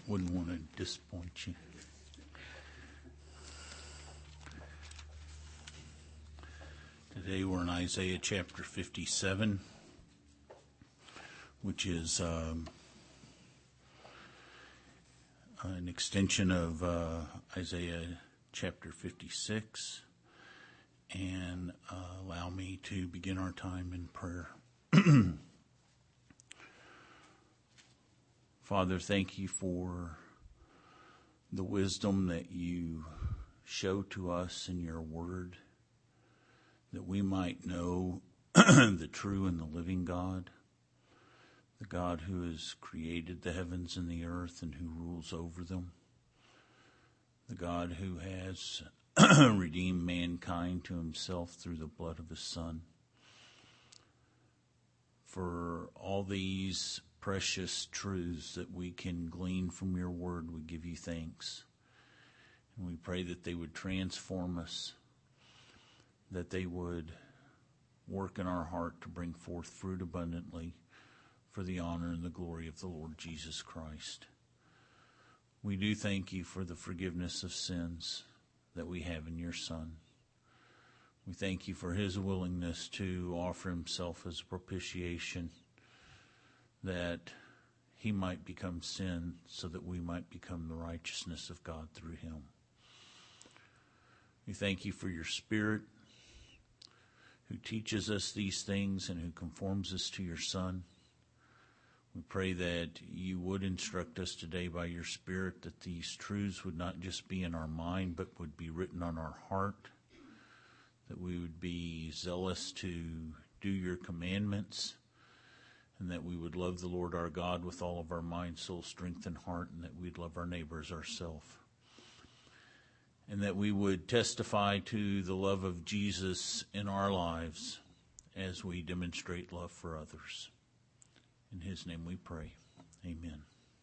Wouldn't want to disappoint you. Today we're in Isaiah chapter 57, which is an extension of Isaiah chapter 56. And allow me to begin our time in prayer. Father, thank you for the wisdom that you show to us in your word, that we might know the true and the living God, the God who has created the heavens and the earth and who rules over them, the God who has redeemed mankind to himself through the blood of his Son. For all these precious truths that we can glean from your word, we give you thanks. And we pray that they would transform us, that they would work in our heart to bring forth fruit abundantly for the honor and the glory of the Lord Jesus Christ. We do thank you for the forgiveness of sins that we have in your Son. We thank you for his willingness to offer himself as propitiation, that he might become sin so that we might become the righteousness of God through him. We thank you for your Spirit, who teaches us these things and who conforms us to your Son. We pray that you would instruct us today by your Spirit, that these truths would not just be in our mind, but would be written on our heart, that we would be zealous to do your commandments, and that we would love the Lord our God with all of our mind, soul, strength, and heart, and that we'd love our neighbors ourselves, and that we would testify to the love of Jesus in our lives as we demonstrate love for others. In his name we pray. Amen.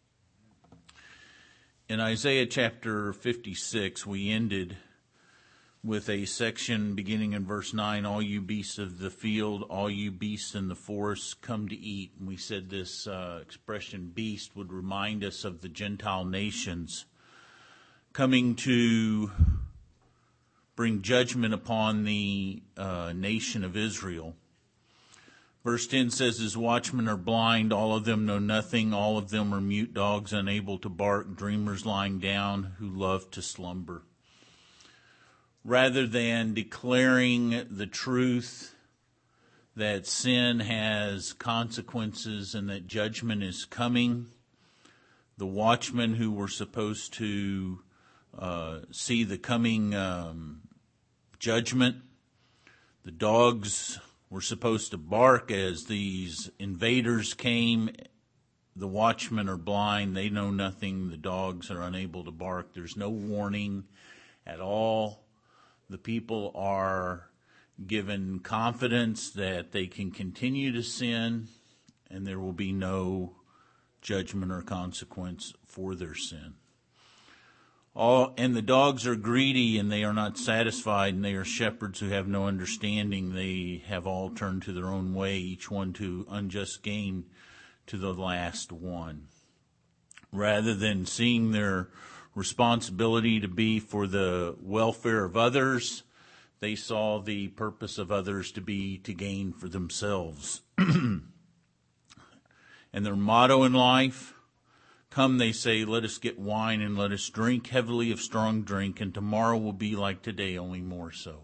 In Isaiah chapter 56, we ended with a section beginning in verse 9, all you beasts of the field, all you beasts in the forest, come to eat. And we said this expression, beast, would remind us of the Gentile nations coming to bring judgment upon the nation of Israel. Verse 10 says, his watchmen are blind, all of them know nothing, all of them are mute dogs, unable to bark, dreamers lying down, who love to slumber. Rather than declaring the truth that sin has consequences and that judgment is coming, the watchmen who were supposed to see the coming judgment, the dogs were supposed to bark as these invaders came. The watchmen are blind. They know nothing. The dogs are unable to bark. There's no warning at all. The people are given confidence that they can continue to sin and there will be no judgment or consequence for their sin. And the dogs are greedy and they are not satisfied, and they are shepherds who have no understanding. They have all turned to their own way, each one to unjust gain to the last one. Rather than seeing their responsibility to be for the welfare of others, they saw the purpose of others to be to gain for themselves. And their motto in life, come, they say, let us get wine and let us drink heavily of strong drink, and tomorrow will be like today, only more so.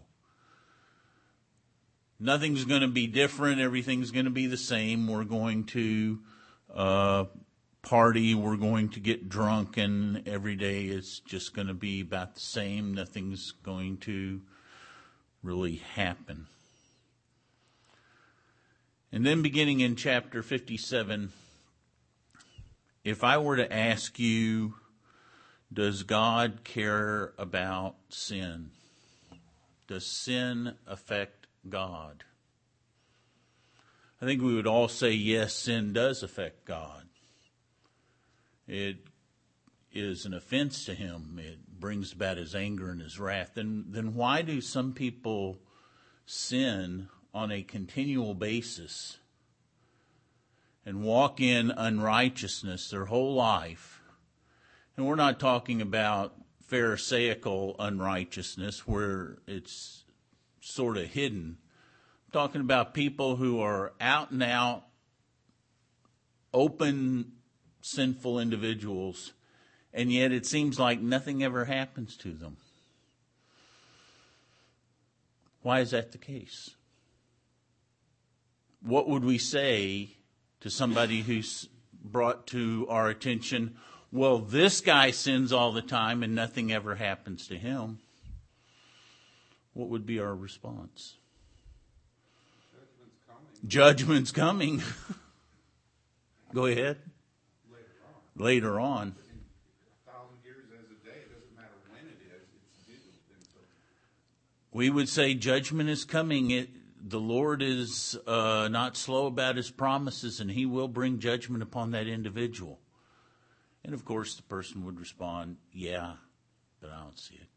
Nothing's going to be different. Everything's going to be the same. We're going to party. We're going to get drunk, and every day it's just going to be about the same. Nothing's going to really happen. And then beginning in chapter 57, if I were to ask you, does God care about sin? Does sin affect God? I think we would all say, yes, sin does affect God. It is an offense to him. It brings about his anger and his wrath. Then why do some people sin on a continual basis and walk in unrighteousness their whole life And we're not talking about Pharisaical unrighteousness where it's sort of hidden. I'm talking about people who are out and out, open, sinful individuals, and yet it seems like nothing ever happens to them. Why is that the case? What would we say to somebody who's brought to our attention, well, this guy sins all the time and nothing ever happens to him? What would be our response? Judgment's coming. Go ahead. Later on. 1,000 years as a day, it doesn't matter when it is, it's due. We would say judgment is coming. The Lord is not slow about his promises, and he will bring judgment upon that individual. And of course, the person would respond, yeah, but I don't see it.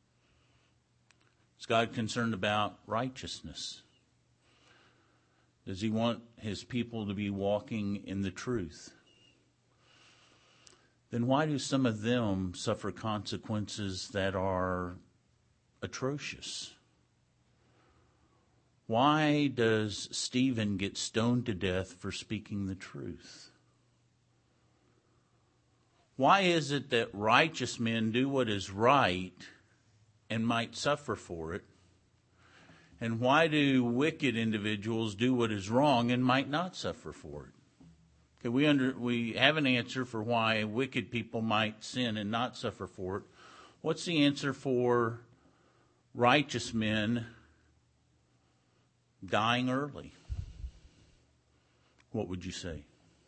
Is God concerned about righteousness? Does he want his people to be walking in the truth? Then why do some of them suffer consequences that are atrocious? Why does Stephen get stoned to death for speaking the truth? Why is it that righteous men do what is right and might suffer for it? And why do wicked individuals do what is wrong and might not suffer for it? Okay, we have an answer for why wicked people might sin and not suffer for it. What's the answer for righteous men dying early? What would you say?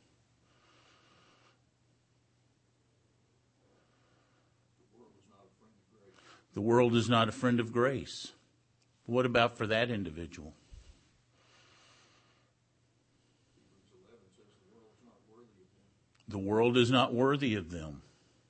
The world is not a friend of grace. What about for that individual? The world is not worthy of them.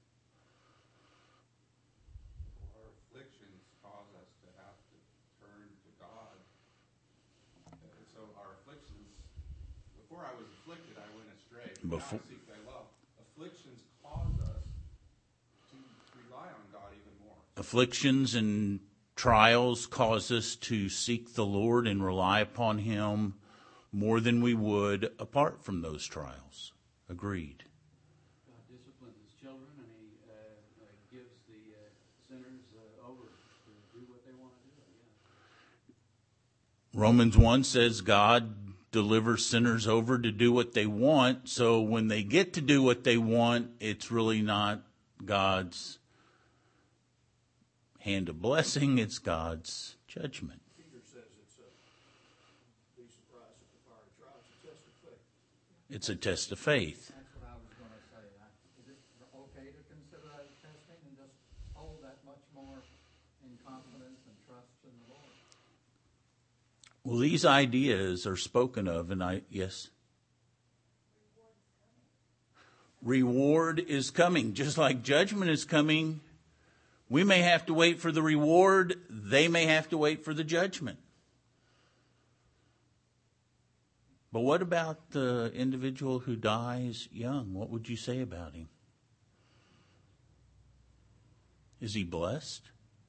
Our afflictions cause us to have to turn to God. So our afflictions, before I was afflicted, I went astray. But now I seek thy love. Afflictions cause us to rely on God even more. Afflictions and trials cause us to seek the Lord and rely upon him more than we would apart from those trials. Agreed. God disciplines his children, and he gives the sinners over to do what they want to do. Yeah. Romans 1 says God delivers sinners over to do what they want. So when they get to do what they want, it's really not God's hand of blessing, it's God's judgment. Peter says be surprised at the fiery trials, a test of faith. It's a test of faith. That's what I was going to say. Is it okay to consider that a testing and just hold that much more in confidence and trust in the Lord? Well, these ideas are spoken of, and yes? Reward is coming. Just like judgment is coming, we may have to wait for the reward. They may have to wait for the judgment. But what about the individual who dies young? What would you say about him? Is he blessed?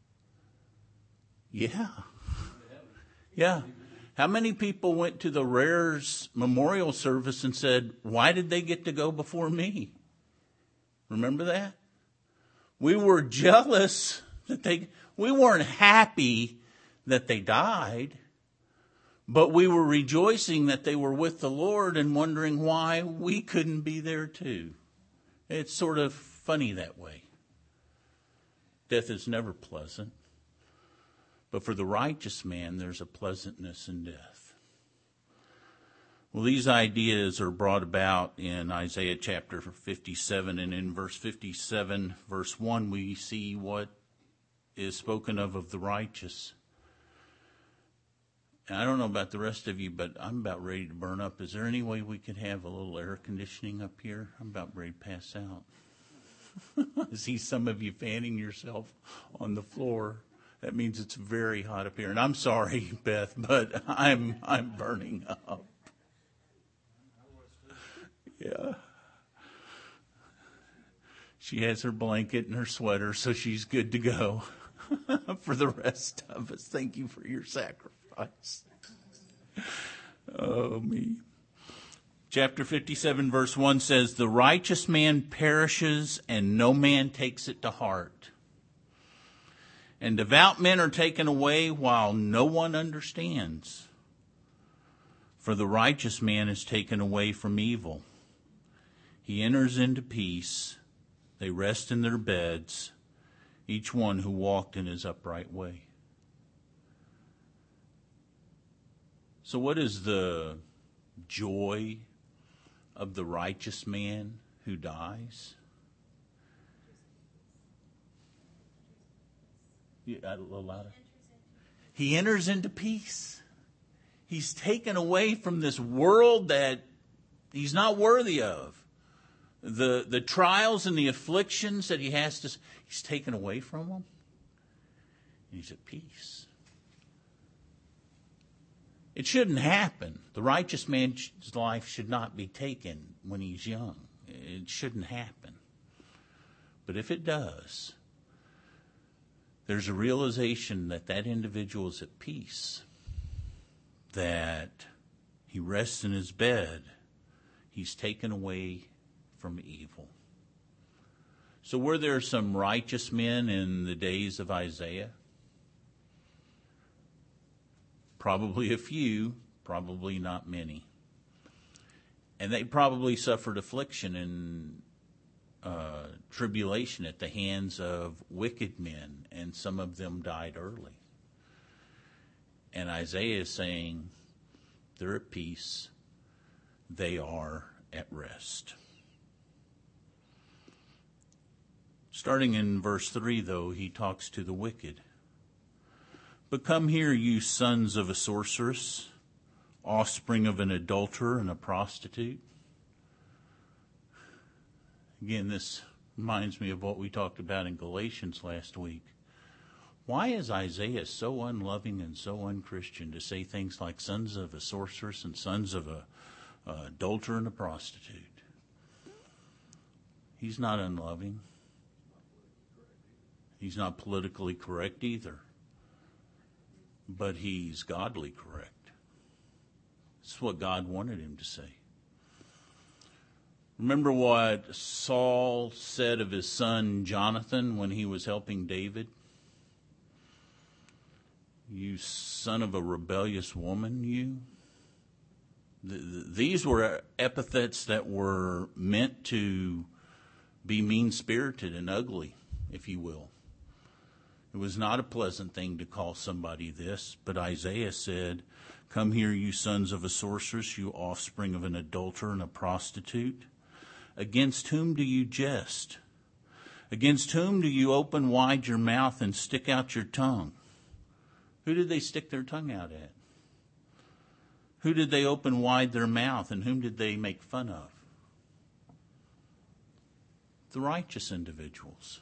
Yeah. Yeah. How many people went to the Rares memorial service and said, why did they get to go before me? Remember that? We were jealous that we weren't happy that they died, but we were rejoicing that they were with the Lord and wondering why we couldn't be there too. It's sort of funny that way. Death is never pleasant, but for the righteous man, there's a pleasantness in death. Well, these ideas are brought about in Isaiah chapter 57, and in verse 57, verse 1, we see what is spoken of the righteous. And I don't know about the rest of you, but I'm about ready to burn up. Is there any way we could have a little air conditioning up here? I'm about ready to pass out. I see some of you fanning yourself on the floor. That means it's very hot up here. And I'm sorry, Beth, but I'm burning up. Yeah. She has her blanket and her sweater, so she's good to go. For the rest of us, thank you for your sacrifice. Oh, me. Chapter 57, verse 1 says, "The righteous man perishes, and no man takes it to heart. And devout men are taken away while no one understands. For the righteous man is taken away from evil. He enters into peace. They rest in their beds, each one who walked in his upright way." So what is the joy of the righteous man who dies? A little louder. He enters into peace. He's taken away from this world that he's not worthy of. The trials and the afflictions that he's taken away from them. And he's at peace. It shouldn't happen. The righteous man's life should not be taken when he's young. It shouldn't happen. But if it does, there's a realization that that individual is at peace, that he rests in his bed, he's taken away from evil. So were there some righteous men in the days of Isaiah? Probably a few, probably not many. And they probably suffered affliction and tribulation at the hands of wicked men, and some of them died early. And Isaiah is saying they're at peace, they are at rest. Starting in verse 3, though, he talks to the wicked. "But come here, you sons of a sorceress, offspring of an adulterer and a prostitute." Again, this reminds me of what we talked about in Galatians last week. Why is Isaiah so unloving and so unchristian to say things like sons of a sorceress and sons of a adulterer and a prostitute? He's not unloving. He's not politically correct either. But he's godly correct. It's what God wanted him to say. Remember what Saul said of his son Jonathan when he was helping David? "You son of a rebellious woman, you." These were epithets that were meant to be mean-spirited and ugly, if you will. It was not a pleasant thing to call somebody this, but Isaiah said, "Come here, you sons of a sorceress, you offspring of an adulterer and a prostitute. Against whom do you jest? Against whom do you open wide your mouth and stick out your tongue?" Who did they stick their tongue out at? Who did they open wide their mouth, and whom did they make fun of? The righteous individuals.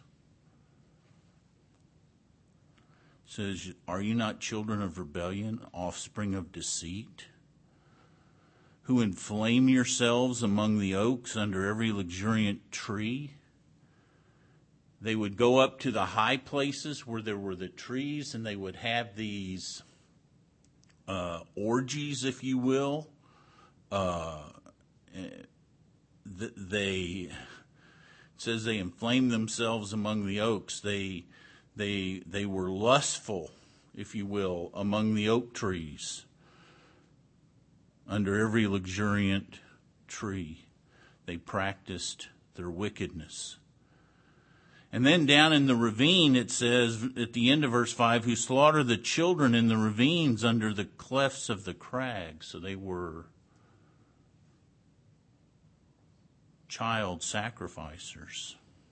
It says, "Are you not children of rebellion, offspring of deceit, who inflame yourselves among the oaks under every luxuriant tree?" They would go up to the high places where there were the trees, and they would have these orgies, if you will. It says they inflamed themselves among the oaks. They were lustful, if you will, among the oak trees, under every luxuriant tree. They practiced their wickedness. And then down in the ravine, it says at the end of verse 5, "who slaughter the children in the ravines under the clefts of the crags." So they were child sacrificers.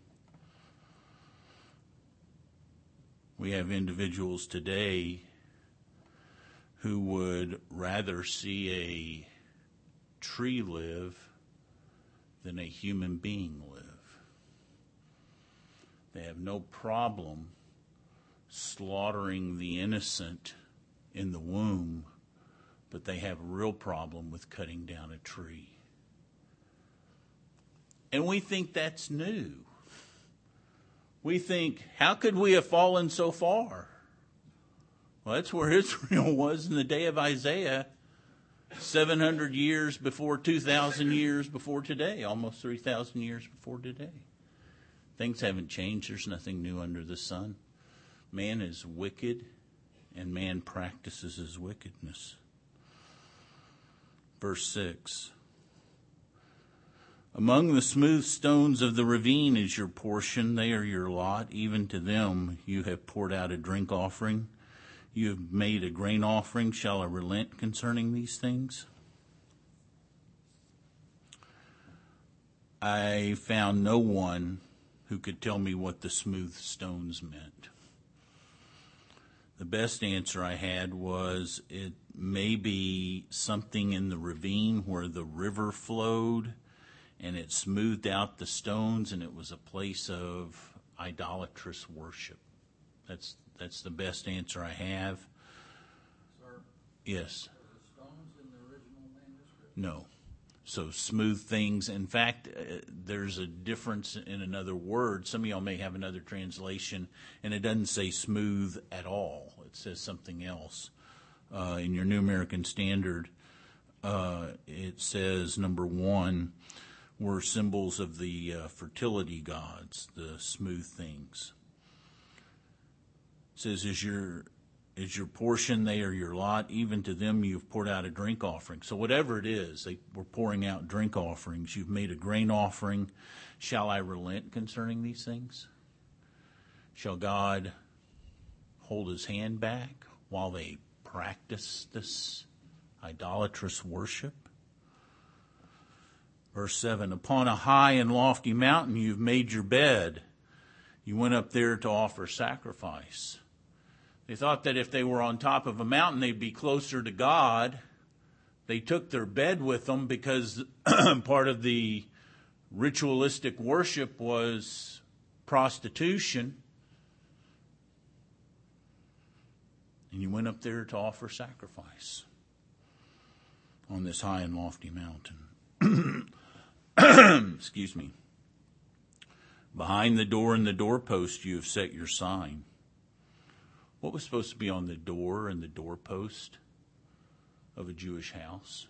We have individuals today who would rather see a tree live than a human being live. They have no problem slaughtering the innocent in the womb, but they have a real problem with cutting down a tree. And we think that's new. we think, how could we have fallen so far? Well, that's where Israel was in the day of Isaiah, 700 years before, 2,000 years before today, almost 3,000 years before today. Things haven't changed. There's nothing new under the sun. Man is wicked, and man practices his wickedness. Verse 6. Among the smooth stones of the ravine is your portion. They are your lot. Even to them you have poured out a drink offering. You have made a grain offering. Shall I relent concerning these things? I found no one who could tell me what the smooth stones meant. The best answer I had was it may be something in the ravine where the river flowed and it smoothed out the stones and it was a place of idolatrous worship. That's the best answer I have. Sir? Yes. Are the stones in the original manuscript? No. So smooth things. In fact, there's a difference in another word. Some of y'all may have another translation, and it doesn't say smooth at all. It says something else. In your New American Standard, it says, number 1, were symbols of the fertility gods, the smooth things. It says, is your portion, they are your lot. Even to them you've poured out a drink offering. So whatever it is, they were pouring out drink offerings. You've made a grain offering. Shall I relent concerning these things? Shall God hold his hand back while they practice this idolatrous worship? Verse 7, upon a high and lofty mountain you've made your bed. You went up there to offer sacrifice. They thought that if they were on top of a mountain, they'd be closer to God. They took their bed with them because part of the ritualistic worship was prostitution. And you went up there to offer sacrifice on this high and lofty mountain. Excuse me. Behind the door and the doorpost you have set your sign. What was supposed to be on the door and the doorpost of a Jewish house?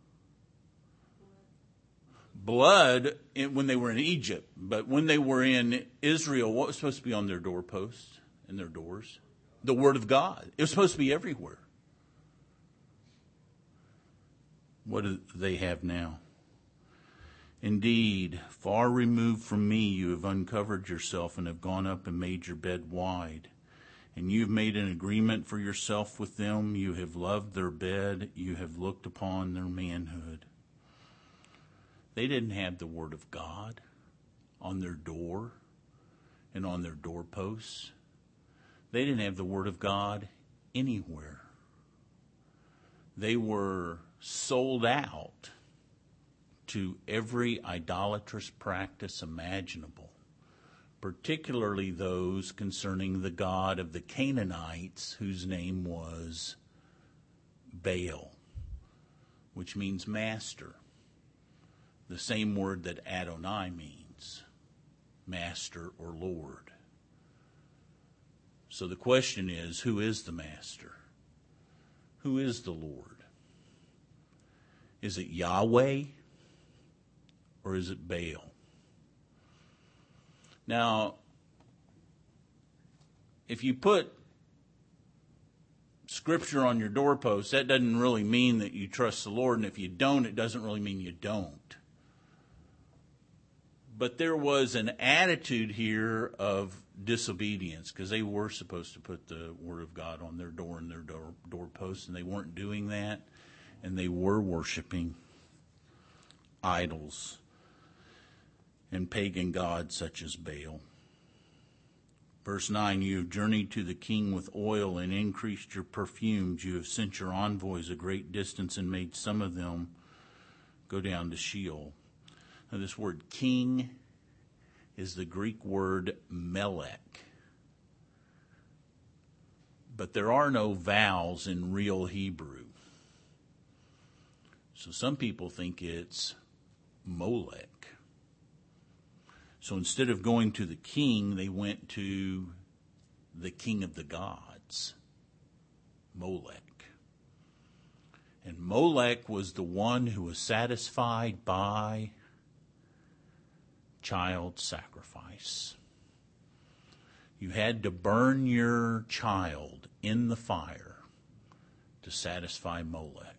Blood when they were in Egypt. But when they were in Israel, what was supposed to be on their doorposts and their doors? The Word of God. It was supposed to be everywhere. What do they have now? Indeed, far removed from me, you have uncovered yourself and have gone up and made your bed wide. And you've made an agreement for yourself with them. You have loved their bed. You have looked upon their manhood. They didn't have the Word of God on their door and on their doorposts. They didn't have the Word of God anywhere. They were sold out to every idolatrous practice imaginable, particularly those concerning the god of the Canaanites, whose name was Baal, which means master, the same word that Adonai means, master or Lord. So the question is, who is the master? Who is the Lord? Is it Yahweh or is it Baal? Now, if you put Scripture on your doorpost, that doesn't really mean that you trust the Lord, and if you don't, it doesn't really mean you don't. But there was an attitude here of disobedience, because they were supposed to put the Word of God on their door and their doorposts, and they weren't doing that, and they were worshiping idols and pagan gods such as Baal. Verse 9, you have journeyed to the king with oil and increased your perfumes. You have sent your envoys a great distance and made some of them go down to Sheol. Now this word king is the Greek word melech. But there are no vowels in real Hebrew. So some people think it's Molech. So instead of going to the king, they went to the king of the gods, Molech. And Molech was the one who was satisfied by child sacrifice. You had to burn your child in the fire to satisfy Molech.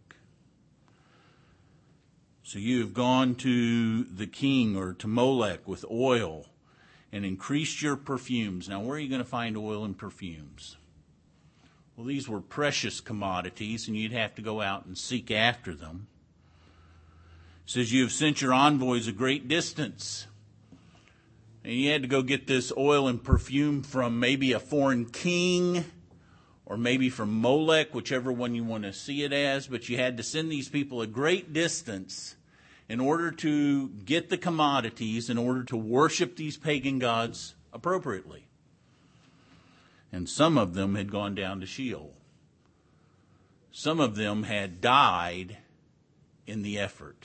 So you have gone to the king or to Molech with oil and increased your perfumes. Now, where are you going to find oil and perfumes? Well, these were precious commodities, and you'd have to go out and seek after them. It says you have sent your envoys a great distance. And you had to go get this oil and perfume from maybe a foreign king or maybe from Molech, whichever one you want to see it as. But you had to send these people a great distance in order to get the commodities, in order to worship these pagan gods appropriately. And some of them had gone down to Sheol. Some of them had died in the effort.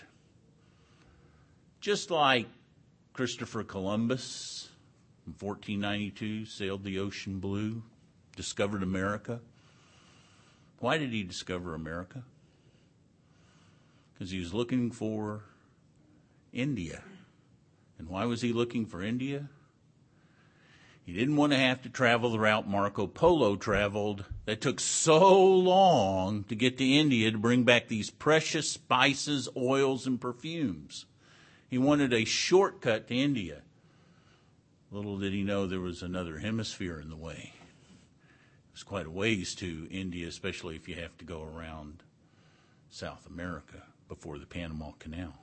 Just like Christopher Columbus in 1492 sailed the ocean blue, discovered America. Why did he discover America? Because he was looking for India. And why was he looking for India? He didn't want to have to travel the route Marco Polo traveled that took so long to get to India to bring back these precious spices, oils, and perfumes. He wanted a shortcut to India. Little did he know there was another hemisphere in the way. It was quite a ways to India, especially if you have to go around South America before the Panama Canal.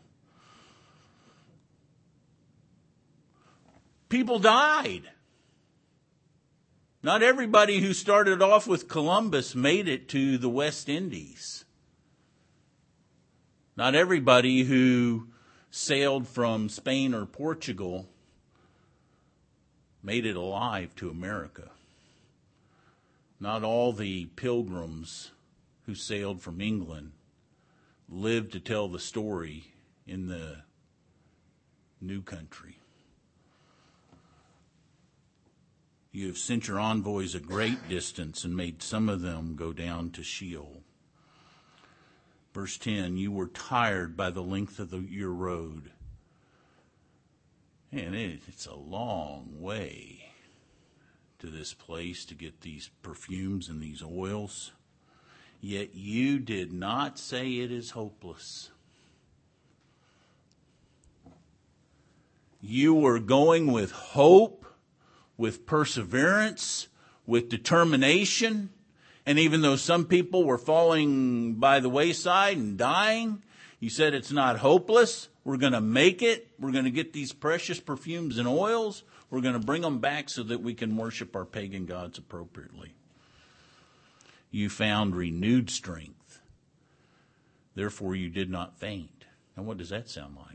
People died. Not everybody who started off with Columbus made it to the West Indies. Not everybody who sailed from Spain or Portugal made it alive to America. Not all the pilgrims who sailed from England lived to tell the story in the new country. You have sent your envoys a great distance and made some of them go down to Sheol. Verse 10, you were tired by the length of your road. And it's a long way to this place to get these perfumes and these oils. Yet you did not say it is hopeless. You were going with hope, with perseverance, with determination. And even though some people were falling by the wayside and dying, you said it's not hopeless. We're going to make it. We're going to get these precious perfumes and oils. We're going to bring them back so that we can worship our pagan gods appropriately. You found renewed strength. Therefore, you did not faint. Now, what does that sound like?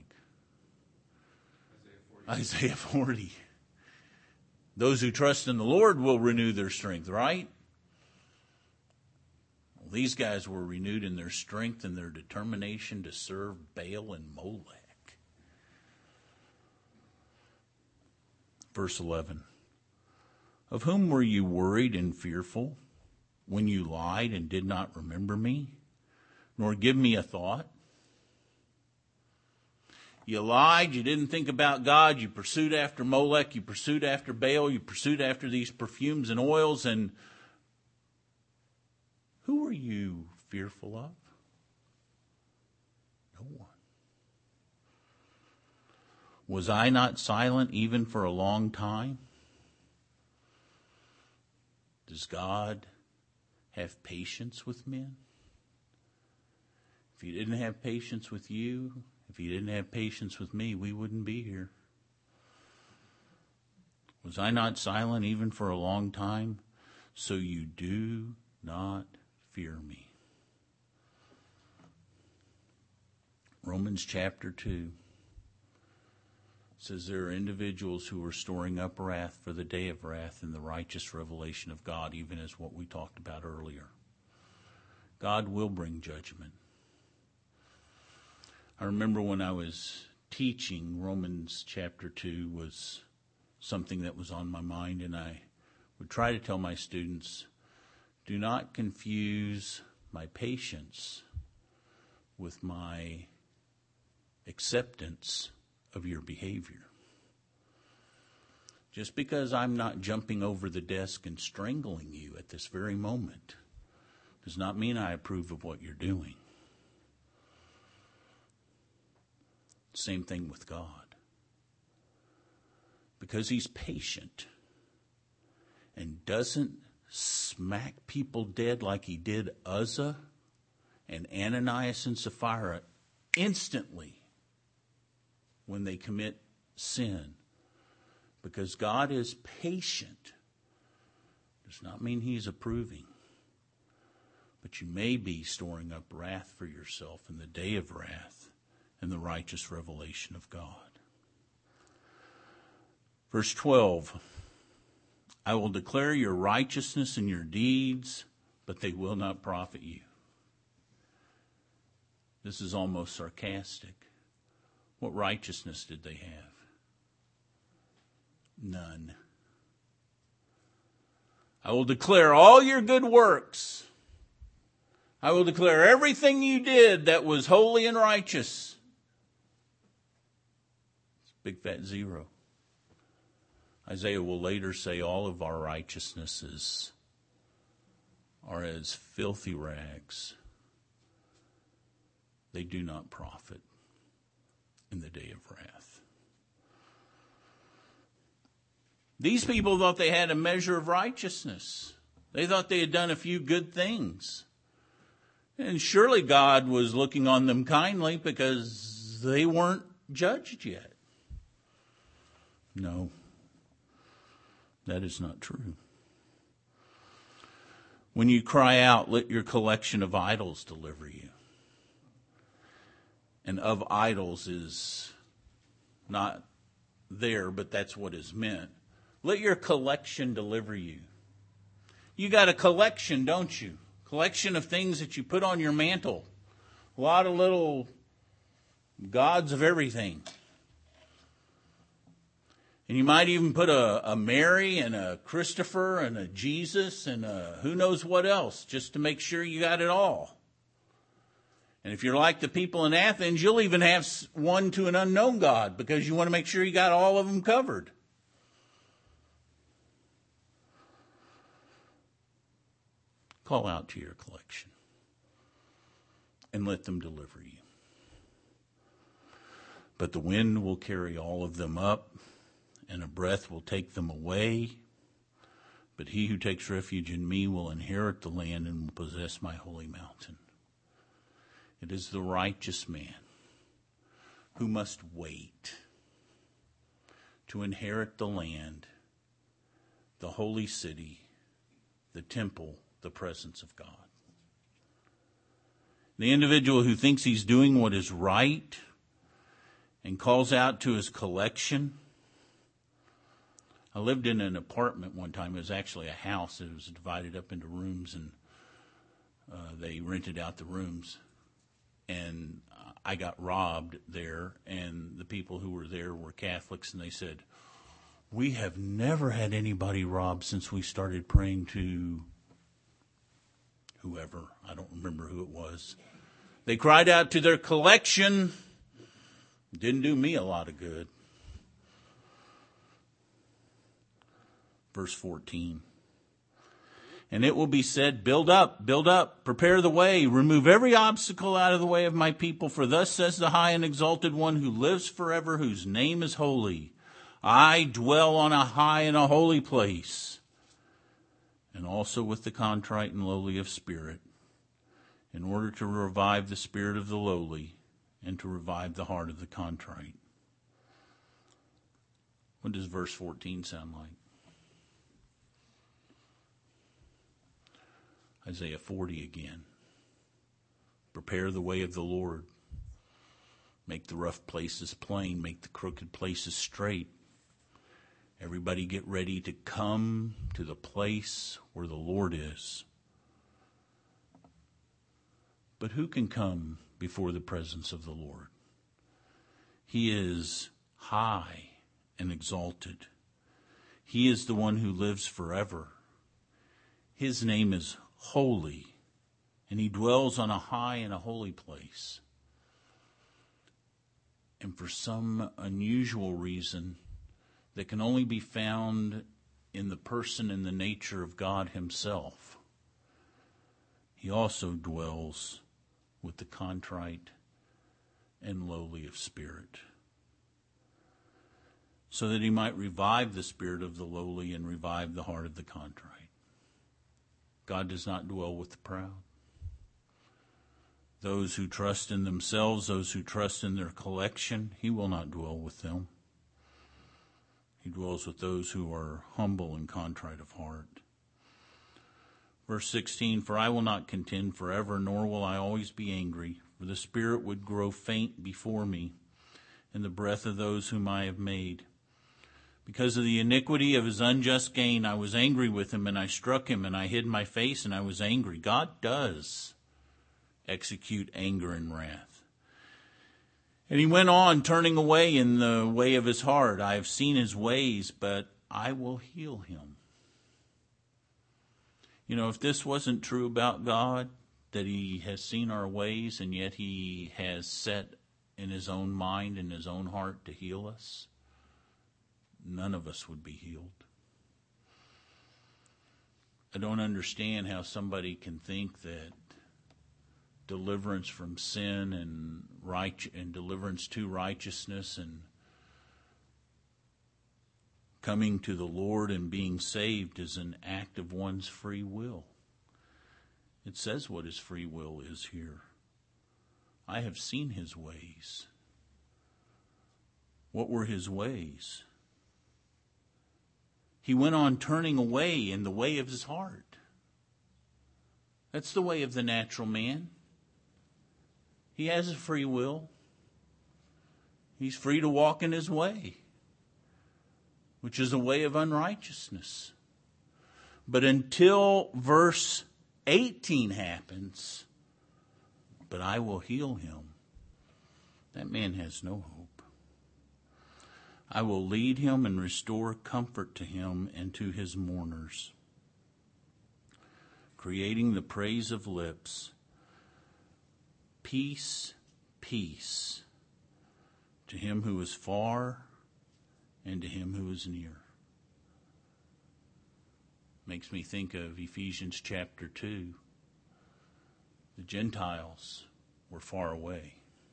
Isaiah 40. Those who trust in the Lord will renew their strength, right? Well, these guys were renewed in their strength and their determination to serve Baal and Molech. Verse 11. Of whom were you worried and fearful when you lied and did not remember me, nor give me a thought? You lied, you didn't think about God, you pursued after Molech, you pursued after Baal, you pursued after these perfumes and oils, and who were you fearful of? No one. Was I not silent even for a long time? Does God have patience with men? If he didn't have patience with you, if he didn't have patience with me, we wouldn't be here. Was I not silent even for a long time? So you do not fear me. Romans chapter 2 says there are individuals who are storing up wrath for the day of wrath and the righteous revelation of God, even as what we talked about earlier. God will bring judgment. I remember when I was teaching, Romans chapter 2 was something that was on my mind, and I would try to tell my students, do not confuse my patience with my acceptance of your behavior. Just because I'm not jumping over the desk and strangling you at this very moment does not mean I approve of what you're doing. Same thing with God. Because he's patient and doesn't smack people dead like he did Uzzah and Ananias and Sapphira instantly when they commit sin. Because God is patient does not mean he's approving. But you may be storing up wrath for yourself in the day of wrath and the righteous revelation of God. Verse 12, I will declare your righteousness and your deeds, but they will not profit you. This is almost sarcastic. What righteousness did they have? None. I will declare all your good works. I will declare everything you did that was holy and righteous. It's a big fat zero. Isaiah will later say all of our righteousnesses are as filthy rags. They do not profit in the day of wrath. These people thought they had a measure of righteousness. They thought they had done a few good things. And surely God was looking on them kindly because they weren't judged yet. No, that is not true. When you cry out, let your collection of idols deliver you. And of idols is not there, but that's what is meant. Let your collection deliver you. You got a collection, don't you? Collection of things that you put on your mantle. A lot of little gods of everything. And you might even put a Mary and a Christopher and a Jesus and a who knows what else, just to make sure you got it all. And if you're like the people in Athens, you'll even have one to an unknown God because you want to make sure you got all of them covered. Call out to your collection and let them deliver you. But the wind will carry all of them up, and a breath will take them away. But he who takes refuge in me will inherit the land and will possess my holy mountain. It is the righteous man who must wait to inherit the land, the holy city, the temple, the presence of God. The individual who thinks he's doing what is right and calls out to his collection. I lived in an apartment one time. It was actually a house. It was divided up into rooms, and they rented out the rooms. And I got robbed there, and the people who were there were Catholics, and they said, we have never had anybody robbed since we started praying to whoever. I don't remember who it was. They cried out to their collection. Didn't do me a lot of good. Verse 14. And it will be said, build up, prepare the way, remove every obstacle out of the way of my people. For thus says the high and exalted one who lives forever, whose name is holy. I dwell on a high and a holy place, and also with the contrite and lowly of spirit, in order to revive the spirit of the lowly and to revive the heart of the contrite. What does verse 14 sound like? Isaiah 40 again. Prepare the way of the Lord. Make the rough places plain. Make the crooked places straight. Everybody get ready to come to the place where the Lord is. But who can come before the presence of the Lord? He is high and exalted. He is the one who lives forever. His name is holy, and he dwells on a high and a holy place. And for some unusual reason that can only be found in the person and the nature of God himself, he also dwells with the contrite and lowly of spirit, so that he might revive the spirit of the lowly and revive the heart of the contrite. God does not dwell with the proud. Those who trust in themselves, those who trust in their collection, he will not dwell with them. He dwells with those who are humble and contrite of heart. Verse 16, for I will not contend forever, nor will I always be angry, for the spirit would grow faint before me, and the breath of those whom I have made. Because of the iniquity of his unjust gain, I was angry with him, and I struck him, and I hid my face, and I was angry. God does execute anger and wrath. And he went on, turning away in the way of his heart. I have seen his ways, but I will heal him. You know, if this wasn't true about God, that he has seen our ways, and yet he has set in his own mind and his own heart to heal us, none of us would be healed. I don't understand how somebody can think that deliverance from sin and deliverance to righteousness and coming to the Lord and being saved is an act of one's free will. It says what his free will is here. I have seen his ways. What were his ways? He went on turning away in the way of his heart. That's the way of the natural man. He has a free will. He's free to walk in his way, which is a way of unrighteousness. But until verse 18 happens, but I will heal him, that man has no hope. I will lead him and restore comfort to him and to his mourners, creating the praise of lips. Peace, peace, to him who is far and to him who is near. Makes me think of Ephesians chapter 2. The Gentiles were far away,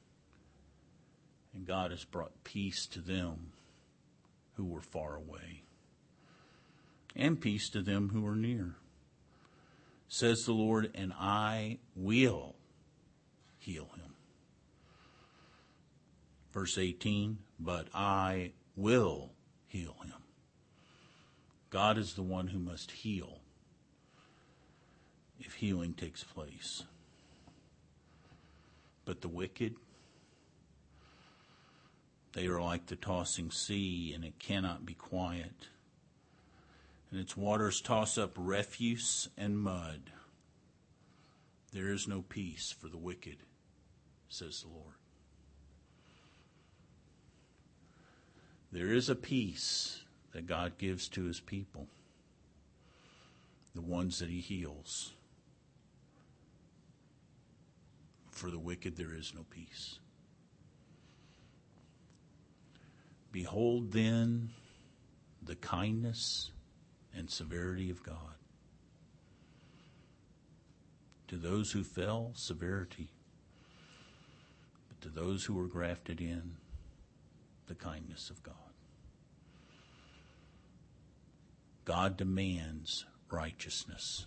and God has brought peace to them who were far away, and peace to them who are near. Says the Lord, and I will heal him. Verse 18, but I will heal him. God is the one who must heal if healing takes place. But the wicked, they are like the tossing sea, and it cannot be quiet. And its waters toss up refuse and mud. There is no peace for the wicked, says the Lord. There is a peace that God gives to his people, the ones that he heals. For the wicked there is no peace. Behold then the kindness and severity of God. To those who fell, severity. But to those who were grafted in, the kindness of God. God demands righteousness.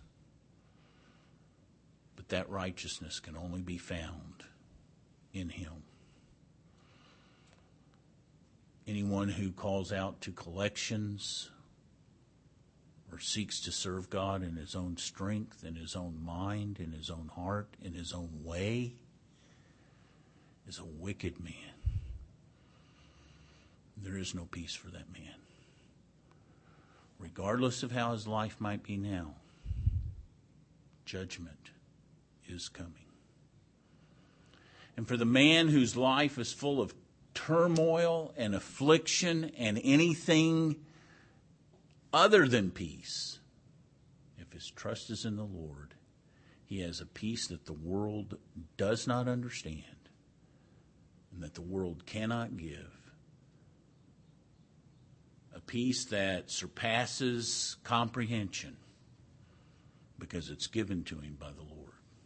But that righteousness can only be found in him. Anyone who calls out to collections or seeks to serve God in his own strength, in his own mind, in his own heart, in his own way, is a wicked man. There is no peace for that man. Regardless of how his life might be now, judgment is coming. And for the man whose life is full of turmoil and affliction and anything other than peace, if his trust is in the Lord, he has a peace that the world does not understand and that the world cannot give. A peace that surpasses comprehension because it's given to him by the Lord.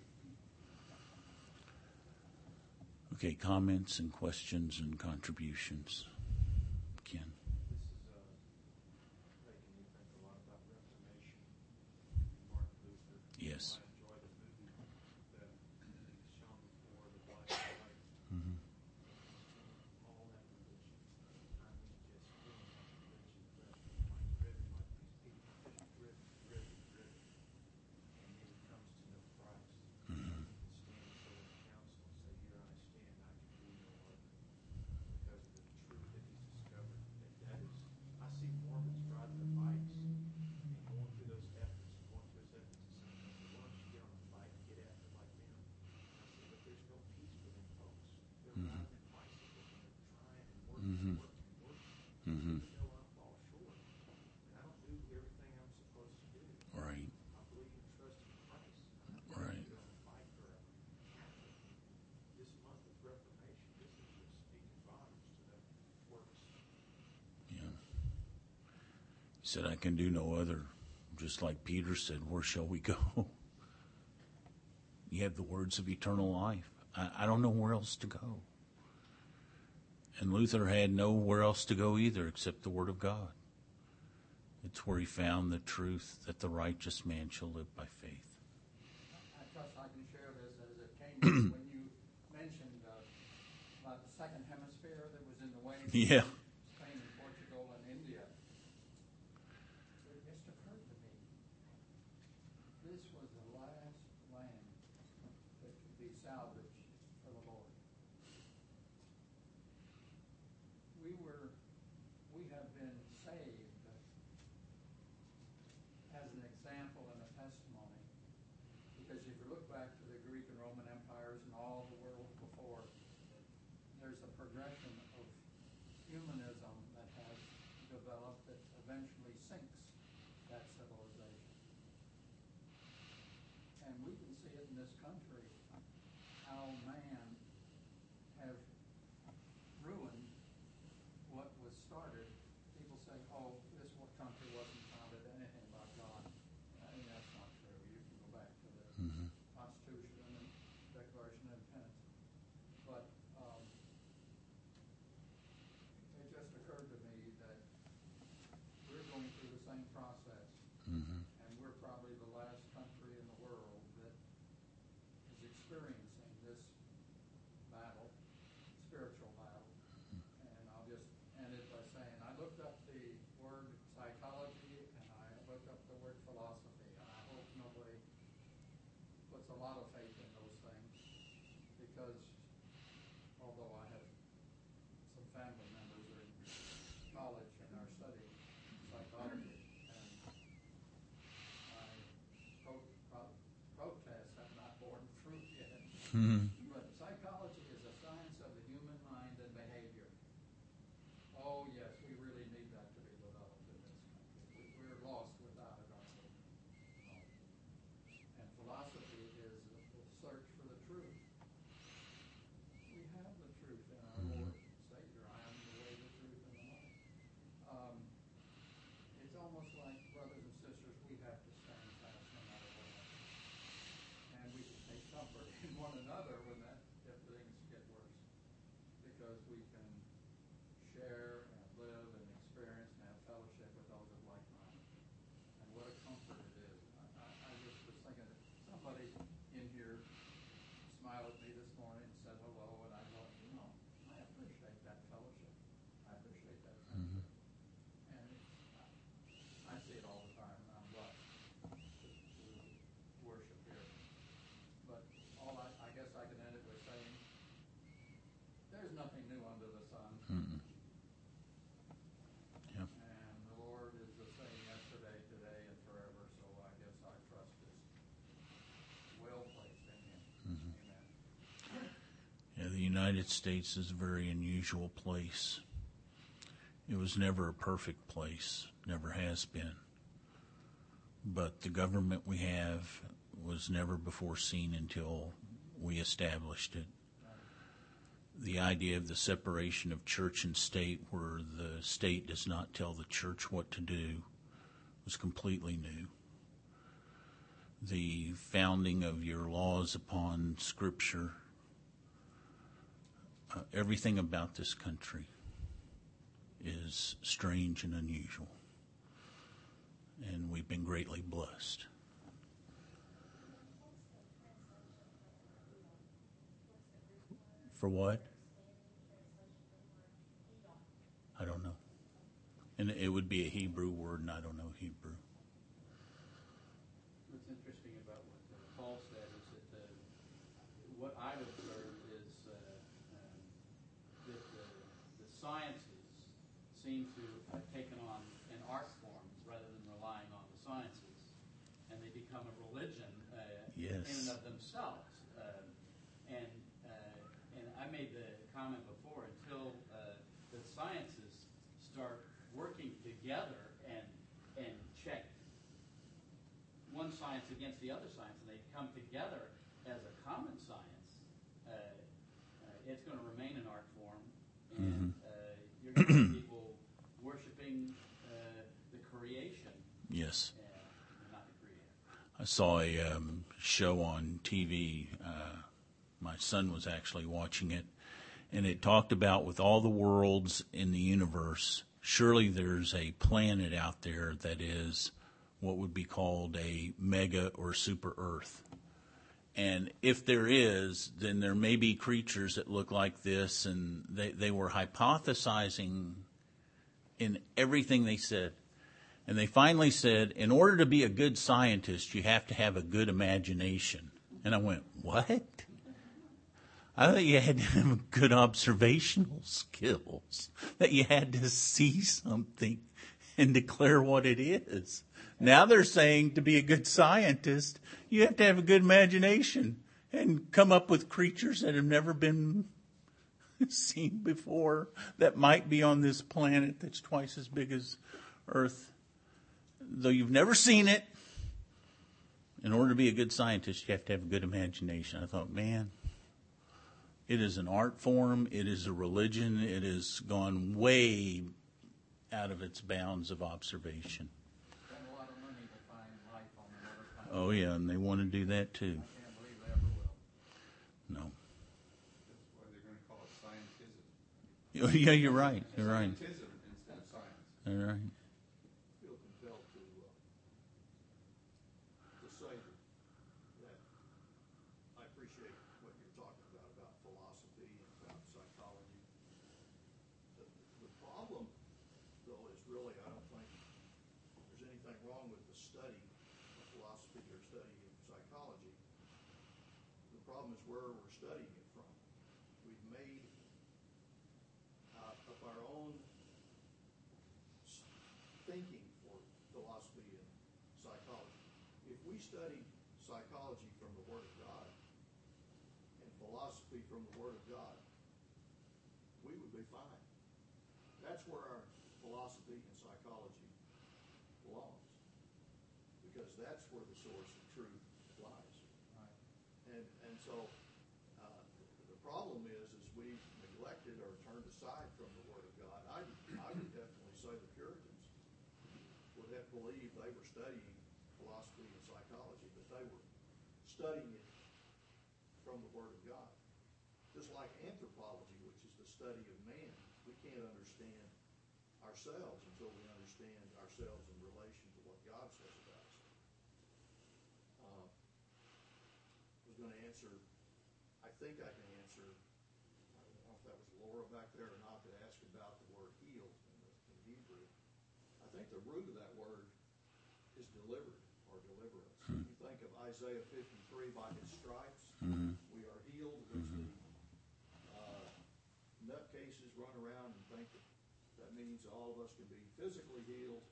Okay, comments and questions and contributions. Ken. This is making me think a lot about Reformation, Martin Luther. Yes. I enjoy the movie that he's shown before, The Black and White. Mm-hmm. All that religion. I mean, just feeling that religion, driven like these people, just driven. And then he comes to know Christ. Mm-hmm. He can stand before the council and say, "Here I stand, I can do no other," because of the truth that he's discovered. That is, I see Mormons riding their bikes and going through those efforts and saying, "Why don't you get on a bike and get after like them?" And I said, "But there's no peace for them folks. They're riding their bicycles and they're trying and working. Mm-hmm. Even though I fall short and I don't do everything I'm supposed to do, Right. I believe and trust in Christ. Right. Get on a bike or a Catholic. This month of Reformation, this is just speaking volumes to the works." Yeah. He said, I can do no other. Just like Peter said, where shall we go? You have the words of eternal life. I don't know where else to go. And Luther had nowhere else to go either except the Word of God. It's where he found the truth that the righteous man shall live by faith. I trust I can share this as it came to me when you mentioned about the second hemisphere that was in the way. Yeah. Spain and Portugal and India. It just occurred to me, this was the last land that could be salvaged for the Lord. We have been saved as an example and a testimony. Because if you look back to the Greek and Roman empires and all the world before, there's a progression of humanism that has developed that eventually sinks that civilization. And we can see it in this country, how man has ruined what was started. People say, "Oh, this country wasn't founded anything about God." I mean, that's not true. You can go back to the Constitution and Declaration of Independence. But it just occurred to me that we're going through the same process, Mm-hmm. and we're probably the last country in the world that is experiencing this battle, spiritual battle. And I'll just end it by saying, I looked up the word psychology and I looked up the word philosophy, and I hope nobody puts a lot of faith in those things, because although I have some family members are in college and are studying psychology, and my protests have not borne fruit yet. Mm-hmm. But psychology is a science of the human mind and behavior. Oh, yes, we really need that to be developed in this country. We're lost without it, aren't we? No. And philosophy is the search for the truth. We have the truth in our Lord and Savior. I am the way, the truth, and the life. It's almost like, brothers and sisters, we have to stand fast no matter what. And we can take comfort in one another if things get worse, because we can share and live and experience and have fellowship with those of like mind. And what a comfort it is. I just was thinking that somebody in here smiled at me this morning and said hello, and I thought, I appreciate that fellowship. I appreciate that friendship. And I see it all the time, and I'm blessed to worship here. But I guess I can end it with saying, there's nothing new under United States is a very unusual place. It was never a perfect place, never has been. But the government we have was never before seen until we established it. The idea of the separation of church and state, where the state does not tell the church what to do, was completely new. The founding of your laws upon Scripture, everything about this country is strange and unusual. And we've been greatly blessed. For what? I don't know. And it would be a Hebrew word, and I don't know Hebrew. What's interesting about what Paul said is that what I've observed is that the sciences seem to have taken on an art form rather than relying on the sciences, and they become a religion Yes. in and of themselves. And I made the comment before, until the sciences start working together and check one science against the other science, and they come together as a common science, it's going to remain an art form, and you're going to have people worshiping the creation. Yes. Not the creator. I saw a show on TV. My son was actually watching it, and it talked about, with all the worlds in the universe, surely there's a planet out there that is what would be called a mega or super Earth. And if there is, then there may be creatures that look like this, and they were hypothesizing in everything they said. And they finally said, in order to be a good scientist, you have to have a good imagination. And I went, what? I thought you had to have good observational skills, that you had to see something and declare what it is. Now they're saying to be a good scientist, you have to have a good imagination and come up with creatures that have never been seen before, that might be on this planet that's twice as big as Earth. Though you've never seen it, in order to be a good scientist, you have to have a good imagination. I thought, man, it is an art form. It is a religion. It has gone way out of its bounds of observation. Spend a lot of money to find life on another planet. Oh, yeah, and they want to do that, too. I can't believe they ever will. No. That's why they're going to call it scientism. Yeah, you're right. You're right. Scientism instead of science. You're right. Feel compelled to say that I appreciate what you're talking about philosophy and about psychology. The problem, though, is really, I don't think there's anything wrong with the study of philosophy or study of psychology. The problem is where we're studying it from. We've made up our own thinking for philosophy and psychology. If we studied psychology from the Word of God and philosophy from the Word of God, we would be fine. That's where our philosophy and psychology belongs, because that's where the source of truth lies. Right. And so the problem is we've neglected or turned aside from the Word of God. I would definitely say the Puritans would have believed they were studying philosophy and psychology, but they were studying it from the Word of God. Just like anthropology, which is the study of man, we can't understand ourselves until we understand ourselves in relation to what God says about us. I was going to answer, I think I can answer, I don't know if that was Laura back there or not, that asked about the word healed in Hebrew. I think the root of that word is delivered or deliverance. If you think of Isaiah 53, by his stripes, we are healed, which the nutcases run around and think that means all of us can be physically healed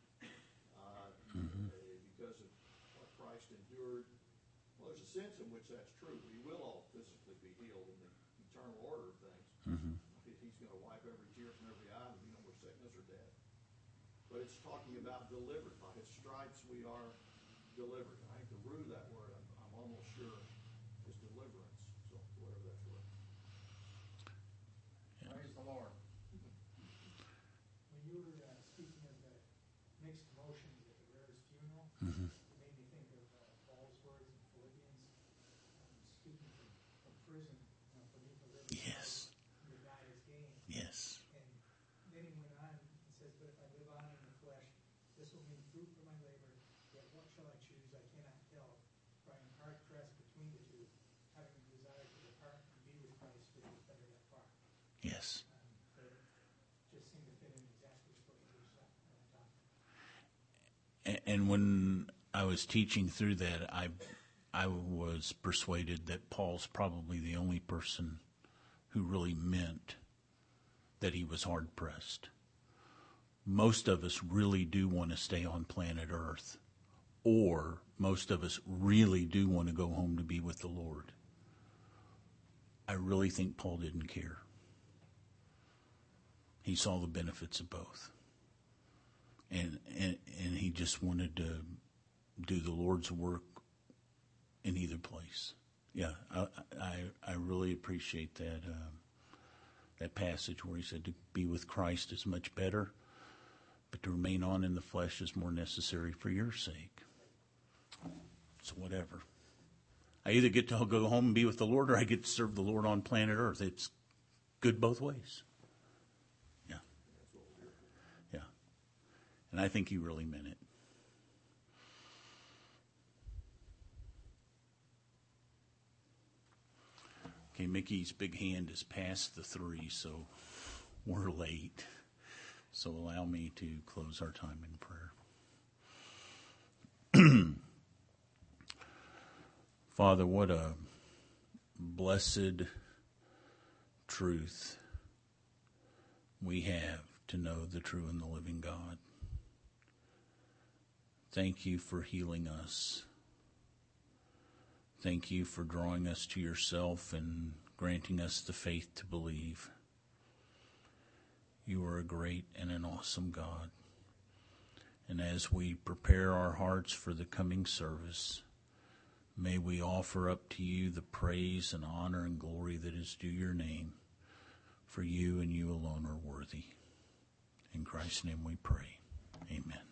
because of what Christ endured. Well, there's a sense in which that's true. We will all physically be healed in the eternal order of things. He's going to wipe every tear from every eye, and be no more sickness or death. But it's talking about delivered. By his stripes we are delivered. I think the root of that word, I'm almost sure, is deliverance. So whatever that's worth. Praise the Lord. When you were speaking of the mixed emotions at the Rare's funeral, it made me think of Paul's words in Philippians, speaking from prison, for me to live in Yes. life, to die is gain. Yes. And then he went on, he says, but if I live on in the flesh, this will mean fruit for my labor, yet what shall I choose? I cannot tell, for I am hard pressed between the two, having a desire to depart and be with Christ, which is better than far. Yes. So it just seemed to fit in exactly with what you were talking. And when I was teaching through that, I was persuaded that Paul's probably the only person who really meant that he was hard pressed. Most of us really do want to stay on planet Earth, or most of us really do want to go home to be with the Lord. I really think Paul didn't care. He saw the benefits of both. And he just wanted to do the Lord's work in either place. Yeah, I really appreciate that that passage where he said to be with Christ is much better, but to remain on in the flesh is more necessary for your sake. So whatever. I either get to go home and be with the Lord, or I get to serve the Lord on planet Earth. It's good both ways. Yeah. Yeah. And I think he really meant it. Okay, Mickey's big hand is past the 3, so we're late. So allow me to close our time in prayer. Father, what a blessed truth we have to know the true and the living God. Thank you for healing us. Thank you for drawing us to yourself and granting us the faith to believe. You are a great and an awesome God. And as we prepare our hearts for the coming service, may we offer up to you the praise and honor and glory that is due your name, for you and you alone are worthy. In Christ's name we pray. Amen.